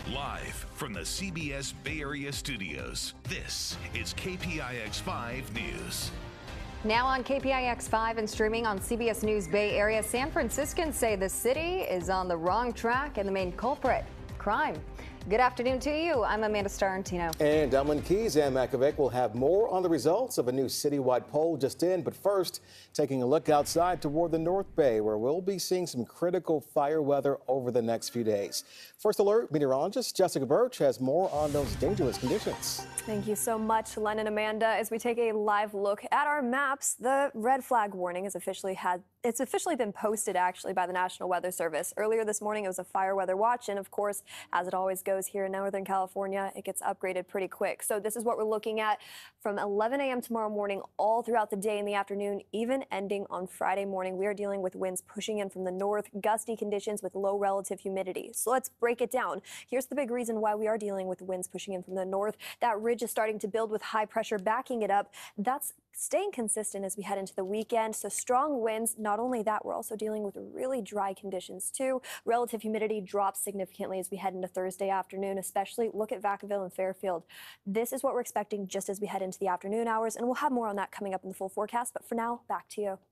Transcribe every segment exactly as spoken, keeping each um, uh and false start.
Live from the C B S Bay Area studios, this is K P I X five News. Now on K P I X five and streaming on C B S News Bay Area, San Franciscans say the city is on the wrong track and the main culprit, crime. Good afternoon to you. I'm Amanda Starantino. And Dumlin Keys and Makovic will have more on the results of a new citywide poll just in. But first, taking a look outside toward the North Bay, where we'll be seeing some critical fire weather over the next few days. First Alert meteorologist Jessica Birch has more on those dangerous conditions. Thank you so much, Len and Amanda. As we take a live look at our maps, the red flag warning has officially had It's officially been posted, actually, by the National Weather Service. Earlier this morning, it was a fire weather watch. And, of course, as it always goes here in Northern California, it gets upgraded pretty quick. So this is what we're looking at from eleven a m tomorrow morning all throughout the day and the afternoon, even ending on Friday morning. We are dealing with winds pushing in from the north, gusty conditions with low relative humidity. So let's break it down. Here's the big reason why we are dealing with winds pushing in from the north. That ridge is starting to build with high pressure backing it up. That's staying consistent as we head into the weekend. So strong winds. Not only that, we're also dealing with really dry conditions too. Relative humidity drops significantly as we head into Thursday afternoon, especially look at Vacaville and Fairfield. This is what we're expecting just as we head into the afternoon hours, and we'll have more on that coming up in the full forecast. But for now, back to you.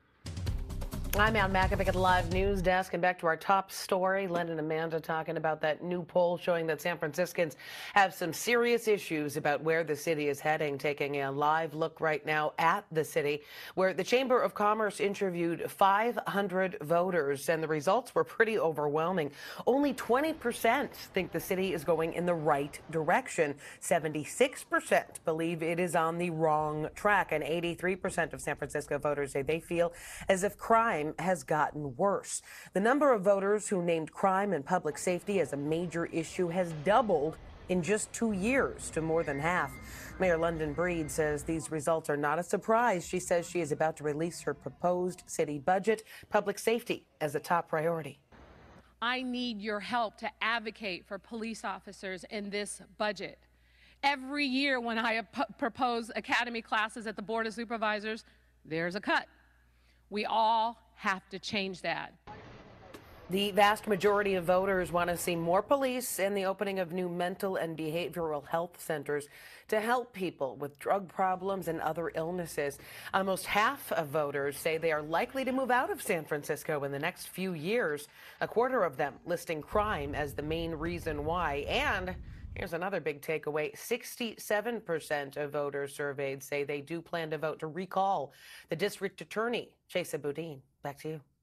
I'm Ann Makovic at the Live News Desk, and back to our top story. Len and Amanda talking about that new poll showing that San Franciscans have some serious issues about where the city is heading. Taking a live look right now at the city, where the Chamber of Commerce interviewed five hundred voters, and the results were pretty overwhelming. Only twenty percent think the city is going in the right direction. seventy-six percent believe it is on the wrong track, and eighty-three percent of San Francisco voters say they feel as if crime has gotten worse. The number of voters who named crime and public safety as a major issue has doubled in just two years to more than half. Mayor London Breed says these results are not a surprise. She says she is about to release her proposed city budget, public safety as a top priority. I need your help to advocate for police officers in this budget. Every year when I propose academy classes at the Board of Supervisors, there's a cut. We all have to change that. The vast majority of voters want to see more police and the opening of new mental and behavioral health centers to help people with drug problems and other illnesses. Almost half of voters say they are likely to move out of San Francisco in the next few years, a quarter of them listing crime as the main reason why. And here's another big takeaway. sixty-seven percent of voters surveyed say they do plan to vote to recall the district attorney, Chesa Boudin. Back to you.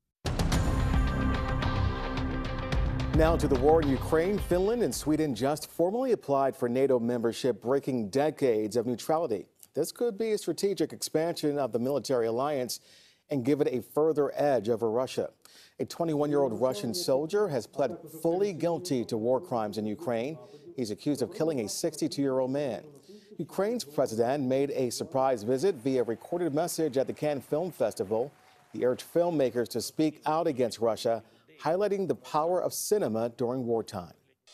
Now to the war in Ukraine. Finland and Sweden just formally applied for NATO membership, breaking decades of neutrality. This could be a strategic expansion of the military alliance and give it a further edge over Russia. A twenty-one-year-old Russian soldier has pled fully guilty to war crimes in Ukraine. He's accused of killing a sixty-two-year-old man. Ukraine's president made a surprise visit via recorded message at the Cannes Film Festival. He urged filmmakers to speak out against Russia, highlighting the power of cinema during wartime.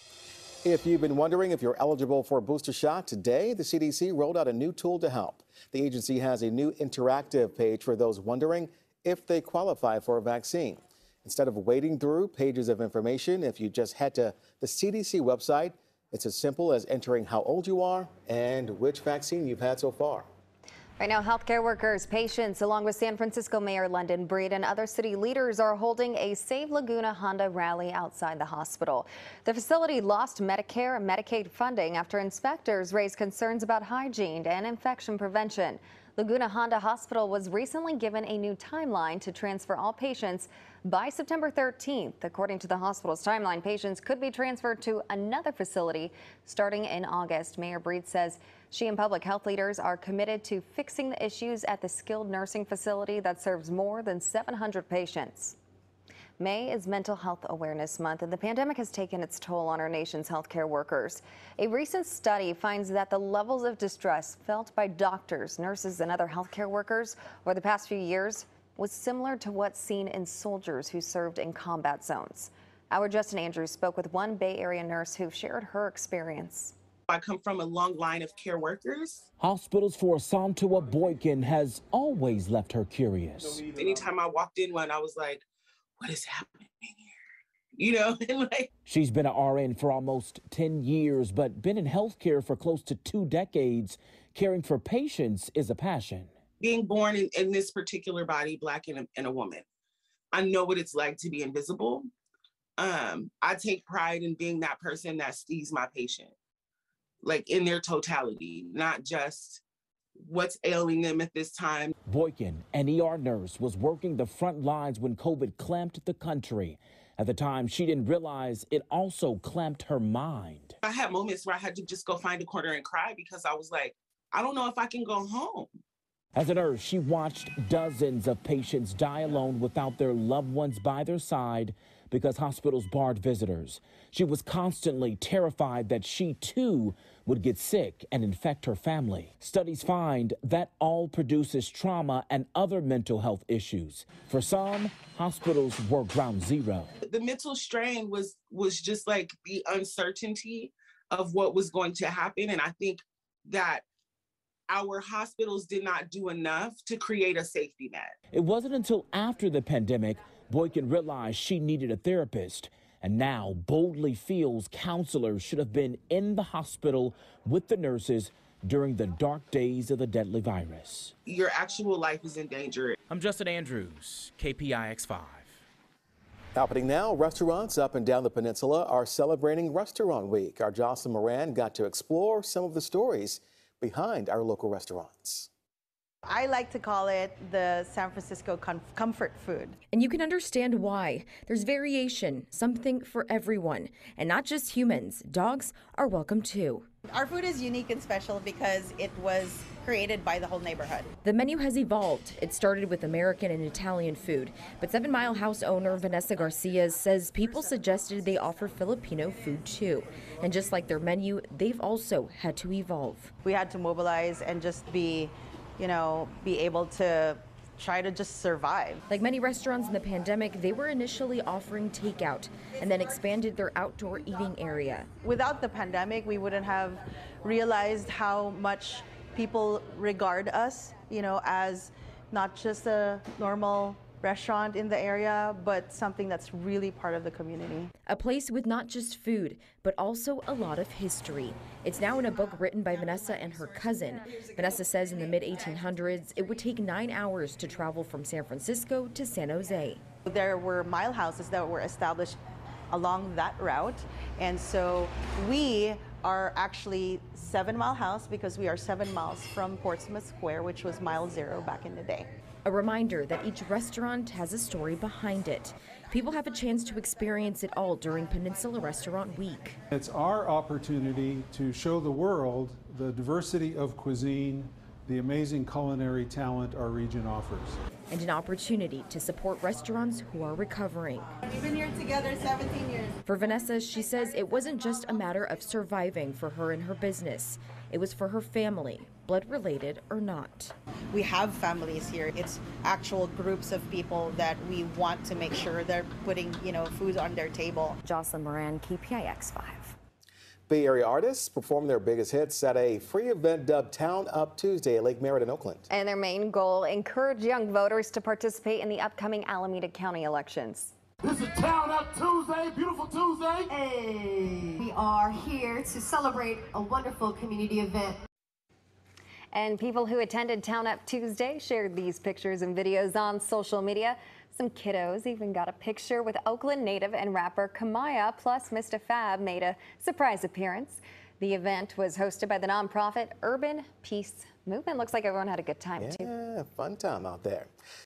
If you've been wondering if you're eligible for a booster shot, today the C D C rolled out a new tool to help. The agency has a new interactive page for those wondering if they qualify for a vaccine. Instead of wading through pages of information, if you just head to the C D C website, it's as simple as entering how old you are and which vaccine you've had so far. Right now, healthcare workers, patients, along with San Francisco Mayor London Breed and other city leaders are holding a Save Laguna Honda rally outside the hospital. The facility lost Medicare and Medicaid funding after inspectors raised concerns about hygiene and infection prevention. Laguna Honda Hospital was recently given a new timeline to transfer all patients by September thirteenth. According to the hospital's timeline, patients could be transferred to another facility starting in August. Mayor Breed says she and public health leaders are committed to fixing the issues at the skilled nursing facility that serves more than seven hundred patients. May is Mental Health Awareness Month, and the pandemic has taken its toll on our nation's healthcare workers. A recent study finds that the levels of distress felt by doctors, nurses, and other healthcare workers over the past few years was similar to what's seen in soldiers who served in combat zones. Our Justin Andrews spoke with one Bay Area nurse who shared her experience. I come from a long line of care workers. Hospitals for Santua Boykin has always left her curious. Anytime I walked in one, I was like, what is happening here? you know, and like. She's been an R N for almost ten years, but been in healthcare for close to two decades. Caring for patients is a passion. Being born in, in this particular body, Black and a, and a woman, I know what it's like to be invisible. Um, I take pride in being that person that sees my patient, like in their totality, not just what's ailing them at this time. Boykin, an E R nurse, was working the front lines when COVID clamped the country. At the time, she didn't realize it also clamped her mind. I had moments where I had to just go find a corner and cry because I was like, I don't know if I can go home. As a nurse, she watched dozens of patients die alone without their loved ones by their side because hospitals barred visitors. She was constantly terrified that she too would get sick and infect her family. Studies find that all produces trauma and other mental health issues. For some, hospitals were ground zero. The mental strain was was just like the uncertainty of what was going to happen. And I think that our hospitals did not do enough to create a safety net. It wasn't until after the pandemic Boykin realized she needed a therapist, and now boldly feels counselors should have been in the hospital with the nurses during the dark days of the deadly virus. Your actual life is in danger. I'm Justin Andrews, K P I X five. Happening now, restaurants up and down the peninsula are celebrating Restaurant Week. Our Jocelyn Moran got to explore some of the stories behind our local restaurants. I like to call it the San Francisco com comfort food. And you can understand why. There's variation, something for everyone. And not just humans, dogs are welcome too. Our food is unique and special because it was created by the whole neighborhood. The menu has evolved. It started with American and Italian food, but Seven Mile House owner Vanessa Garcia says people suggested they offer Filipino food too. And just like their menu, they've also had to evolve. We had to mobilize and just be, you know, be able to try to just survive. Like many restaurants in the pandemic, they were initially offering takeout and then expanded their outdoor eating area. Without the pandemic, we wouldn't have realized how much people regard us, you know, as not just a normal restaurant in the area, but something that's really part of the community. A place with not just food, but also a lot of history. It's now in a book written by Vanessa and her cousin. Vanessa says in the mid eighteen hundreds, it would take nine hours to travel from San Francisco to San Jose. There were mile houses that were established along that route, and so we are actually Seven Mile House because we are seven miles from Portsmouth Square, which was mile zero back in the day. A reminder that each restaurant has a story behind it. People have a chance to experience it all during Peninsula Restaurant Week. It's our opportunity to show the world the diversity of cuisine, the amazing culinary talent our region offers. And an opportunity to support restaurants who are recovering. We've been here together seventeen years. For Vanessa, she says it wasn't just a matter of surviving for her and her business. It was for her family, blood related or not. We have families here. It's actual groups of people that we want to make sure they're putting, you know, food on their table. Jocelyn Moran, K P I X five. Bay Area artists perform their biggest hits at a free event dubbed Town Up Tuesday at Lake Merritt in Oakland. And their main goal, encourage young voters to participate in the upcoming Alameda County elections. This is Town Up Tuesday, beautiful Tuesday. Hey, we are here to celebrate a wonderful community event. And people who attended Town Up Tuesday shared these pictures and videos on social media. Some kiddos even got a picture with Oakland native and rapper Kamaya, plus Mister Fab made a surprise appearance. The event was hosted by the nonprofit Urban Peace Movement. Looks like everyone had a good time, yeah, too. Yeah, fun time out there.